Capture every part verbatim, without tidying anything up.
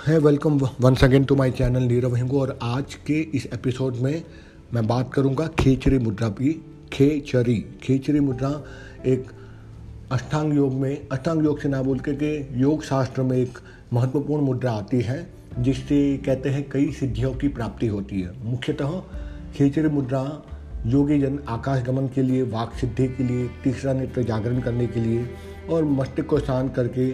है welcome once again to my channel Nirav Hingu. और आज के इस एपिसोड में मैं बात करूंगा खेचरी मुद्रा की। खेचरी खेचरी मुद्रा एक अष्टांग योग में अष्टांग योग से ना बोल के के योग शास्त्र में एक महत्वपूर्ण मुद्रा आती है, जिससे कहते हैं कई सिद्धियों की प्राप्ति होती है। मुख्यतः खेचरी मुद्रा योगी जन आकाश गमन के लिए, वाक सिद्धि के लिए, तीसरा नेत्र जागरण करने के लिए और मस्तिष्क को शांत करके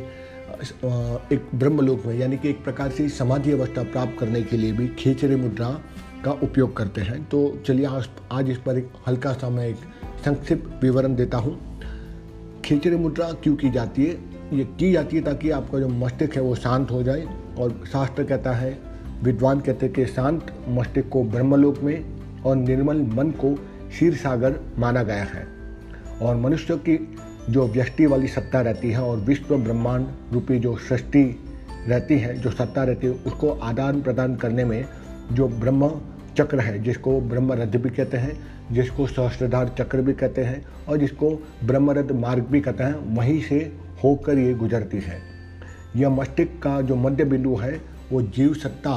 एक ब्रह्मलोक में यानी कि एक प्रकार से समाधि अवस्था प्राप्त करने के लिए भी खेचरी मुद्रा का उपयोग करते हैं। तो चलिए आज आज इस पर एक हल्का सा मैं एक संक्षिप्त विवरण देता हूँ। खेचरी मुद्रा क्यों की जाती है? ये की जाती है ताकि आपका जो मस्तिष्क है वो शांत हो जाए। और शास्त्र कहता है, विद्वान कहते हैं कि शांत मस्तिष्क को ब्रह्मलोक में और निर्मल मन को क्षीर सागर माना गया है। और मनुष्य की जो व्यष्टि वाली सत्ता रहती है और विश्व ब्रह्मांड रूपी जो सृष्टि रहती है, जो सत्ता रहती है, उसको आदान प्रदान करने में जो ब्रह्म चक्र है, जिसको ब्रह्मरथ भी कहते हैं, जिसको सहस्त्रधार चक्र भी कहते हैं और जिसको ब्रह्मरथ मार्ग भी कहते हैं, वहीं से होकर ये गुजरती है। यह मस्तिष्क का जो मध्य बिंदु है वो जीव सत्ता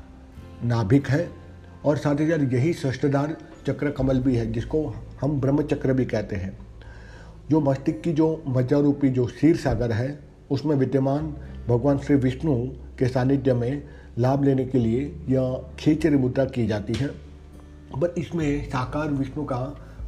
नाभिक है और साथ ही साथ यही सहस्त्रधार चक्र कमल भी है, जिसको हम ब्रह्म चक्र भी कहते हैं। जो मस्तिष्क की जो मज्जा रूपी जो क्षीर सागर है, उसमें विद्यमान भगवान श्री विष्णु के सानिध्य में लाभ लेने के लिए यह खेचरी मुद्रा की जाती है। पर इसमें साकार विष्णु का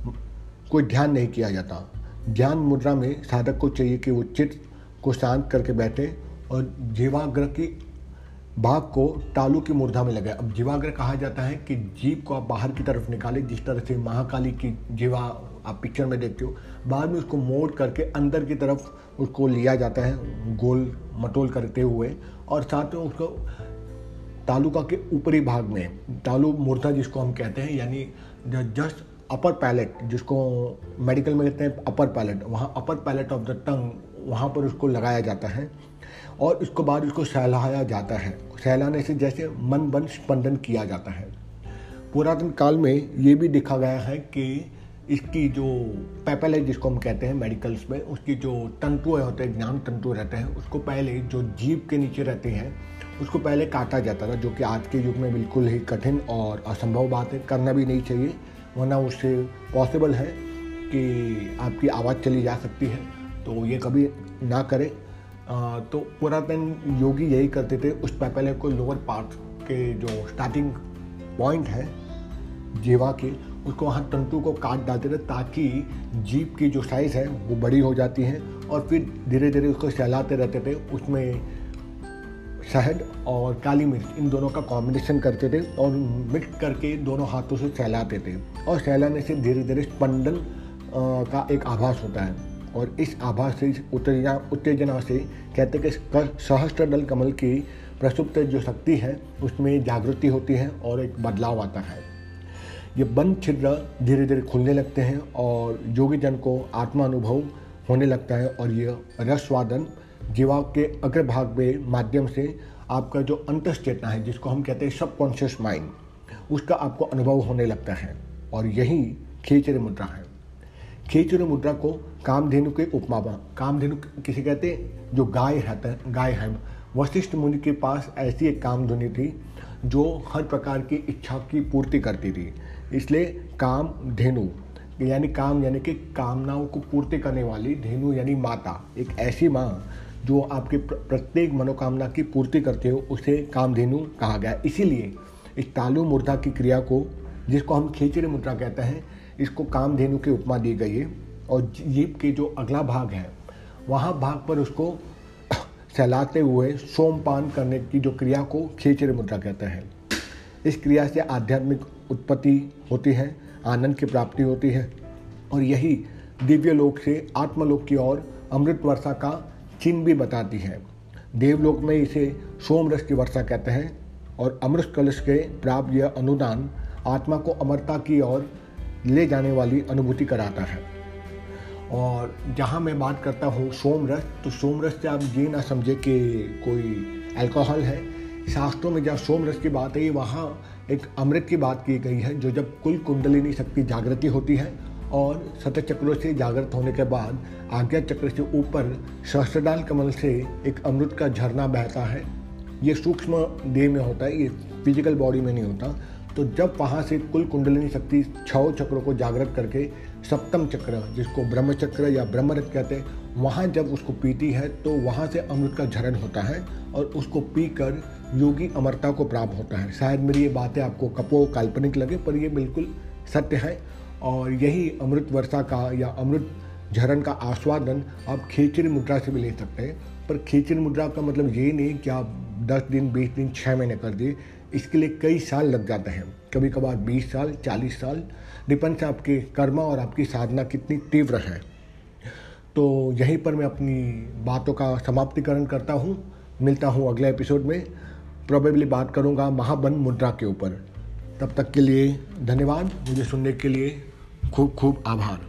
कोई ध्यान नहीं किया जाता। ध्यान मुद्रा में साधक को चाहिए कि वो चित्त को शांत करके बैठे और जीवाग्र की भाग को तालु की मुद्रा में लगाए। अब जीवाग्र कहा जाता है कि जीव को आप बाहर की तरफ निकालें, जिस तरह से महाकाली की जीवा आप पिक्चर में देखते हो, बाद में उसको मोड़ करके अंदर की तरफ उसको लिया जाता है गोल मटोल करते हुए, और साथ में उसको तालुका के ऊपरी भाग में तालु मुर्दा जिसको हम कहते हैं, यानी जस्ट अपर पैलेट, जिसको मेडिकल में कहते हैं अपर पैलेट, वहाँ upper palate of the tongue, वहाँ पर उसको लगाया जाता है और उसके बाद उसको सहलाया जाता है। सहलाने से जैसे मन बन स्पंदन किया जाता है। पुरातन काल में ये भी देखा गया है कि इसकी जो पैपेलेट जिसको हम कहते हैं मेडिकल्स में, उसकी जो तंतु होते हैं, ज्ञान तंतु रहते हैं, उसको पहले जो जीभ के नीचे रहते हैं उसको पहले काटा जाता था, जो कि आज के युग में बिल्कुल ही कठिन और असंभव बात है, करना भी नहीं चाहिए, वरना उससे पॉसिबल है कि आपकी आवाज़ चली जा सकती है। तो ये कभी ना करें। आ, तो पुरातन योगी यही करते थे, उस पैपेलेट को लोअर पार्ट के जो स्टार्टिंग पॉइंट है जीवा की, उसको वहाँ तंतु को काट डालते थे ताकि जीभ की जो साइज़ है वो बड़ी हो जाती है और फिर धीरे धीरे उसको सहलाते रहते थे। उसमें शहद और काली मिर्च इन दोनों का कॉम्बिनेशन करते थे और मिक्स करके दोनों हाथों से सहलाते थे और सहलाने से धीरे धीरे स्पंदन का एक आभास होता है और इस आभास से उत्तेजना उत्तेजना से कहते हैं कि सहस्त्रदल कमल की प्रसुप्त जो शक्ति है उसमें जागृति होती है और एक बदलाव आता है। ये बंद छिद्र धीरे धीरे खुलने लगते हैं और योगी जन को आत्मानुभव होने लगता है और ये रसवादन जीवा के अग्रभाग में माध्यम से आपका जो अंतश्चेतना है, जिसको हम कहते हैं सबकॉन्शियस माइंड, उसका आपको अनुभव होने लगता है और यही खेचरी मुद्रा है। खेचरी मुद्रा को कामधेनु के उपमा, कामधेनु किसे कहते हैं? जो गाय है, गाय है। वशिष्ठ मुनि के पास ऐसी एक कामधेनु थी जो हर प्रकार की इच्छा की पूर्ति करती थी, इसलिए कामधेनु यानी काम यानी कि कामनाओं को पूर्ति करने वाली, धेनु यानी माता, एक ऐसी माँ जो आपके प्रत्येक मनोकामना की पूर्ति करते हो, उसे कामधेनु कहा गया। इसीलिए इस तालु मुद्रा की क्रिया को, जिसको हम खेचरी मुद्रा कहते हैं, इसको कामधेनु की उपमा दी गई है और जीभ के जो अगला भाग है वहाँ भाग पर उसको सहलाते हुए सोमपान करने की जो क्रिया को खेचरी मुद्रा कहते हैं। इस क्रिया से आध्यात्मिक उत्पत्ति होती है, आनंद की प्राप्ति होती है और यही दिव्य लोक से आत्मलोक की ओर अमृत वर्षा का चिन्ह भी बताती है। देवलोक में इसे सोम रस की वर्षा कहते हैं और अमृत कलश के प्राप्त यह अनुदान आत्मा को अमरता की ओर ले जाने वाली अनुभूति कराता है। और जहाँ मैं बात करता हूँ सोम रस, तो सोम रस से आप ये ना समझे कि कोई अल्कोहल है। शास्त्रों में जब सोम रस की बात है, वहाँ एक अमृत की बात की गई है, जो जब कुल कुंडलिनी शक्ति जागृति होती है और सत चक्रों से जागृत होने के बाद आज्ञा चक्र से ऊपर सहस्त्रदाल कमल से एक अमृत का झरना बहता है ये सूक्ष्म देह में होता है, ये फिजिकल बॉडी में नहीं होता। तो जब वहाँ से कुल कुंडलिनी शक्ति छह चक्रों को जागृत करके सप्तम चक्र, जिसको ब्रह्म चक्र या ब्रह्मरथ कहते हैं, वहाँ जब उसको पीती है तो वहाँ से अमृत का झरण होता है और उसको पीकर योगी अमरता को प्राप्त होता है। शायद मेरी ये बातें आपको कपो काल्पनिक लगे, पर ये बिल्कुल सत्य है। और यही अमृत वर्षा का या अमृत झरण का आस्वादन आप खेचरी मुद्रा से भी ले सकते हैं। पर खेचरी मुद्रा का मतलब ये नहीं कि आप दस दिन, बीस दिन, छः महीने कर दिए। इसके लिए कई साल लग जाते हैं, कभी कभार बीस साल, चालीस साल, डिपेंड्स है आपके कर्म और आपकी साधना कितनी तीव्र है। तो यहीं पर मैं अपनी बातों का समाप्तिकरण करता हूँ। मिलता हूँ अगले एपिसोड में, प्रोबेबली बात करूँगा महाबन मुद्रा के ऊपर। तब तक के लिए धन्यवाद। मुझे सुनने के लिए खूब खूब आभार।